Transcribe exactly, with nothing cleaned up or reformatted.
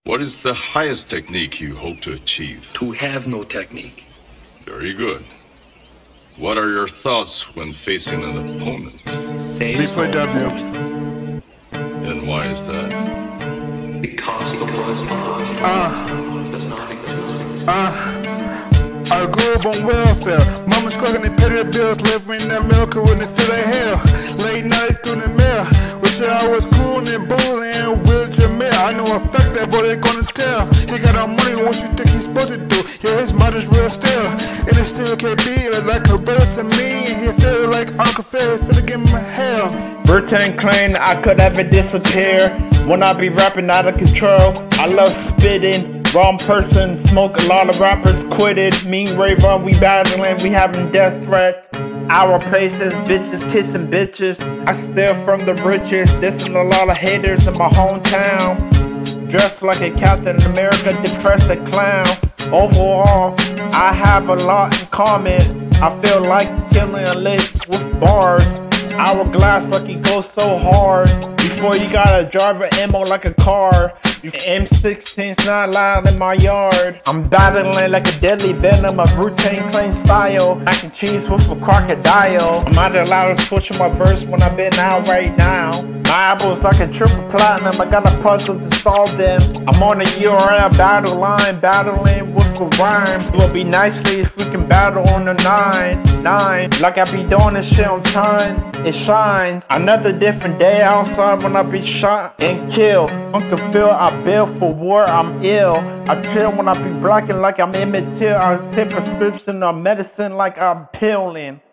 What is the highest technique you hope to achieve? To have no technique. Very good. What are your thoughts when facing an opponent? B for W. And why is that? Because the was Uh, does not exist. uh. I grew up on welfare. Mama struggling to pay their bills, living in that milk when they feel their hair. Late nights through the mirror. Wish I was cool and bullying with Jameer. I know a fact that boy they gonna tell. He got our money, what you think he's supposed to do? Yeah, his mother's real still. And it still can't be like a brother to me. And he feel like Uncle Phil, finna give him hell. Wu-Tang Clan, I could never disappear. When I be rapping out of control, I love spitting. Wrong person, smoke a lot of rappers quitted. Me and Ray Von, we battling, we having death threats. Our places, bitches kissing bitches. I steal from the riches, dissing a lot of haters in my hometown. Dressed like a Captain America, depressed a clown. Overall, I have a lot in common. I feel like killing a list with bars. Hourglass like it goes so hard. Before you gotta drive an ammo like a car. M sixteen's not loud in my yard. I'm battling like a deadly venom of Wu-Tang Clan style. Mac and cheese with a crocodile. I'm not allowed to switch my verse when I've been out right now. My album's like a triple platinum. I got a puzzle to solve them. I'm on the U R L battle line, battling with a rhyme. It would be nicely if we can battle on the nine, nine. Like I be doing this shit on time. It shines. Another different day outside when I be shot and killed. Uncle Phil, I bill for war, I'm ill. I chill when I be blocking like I'm Emmett Till. I take prescription of medicine like I'm pilling.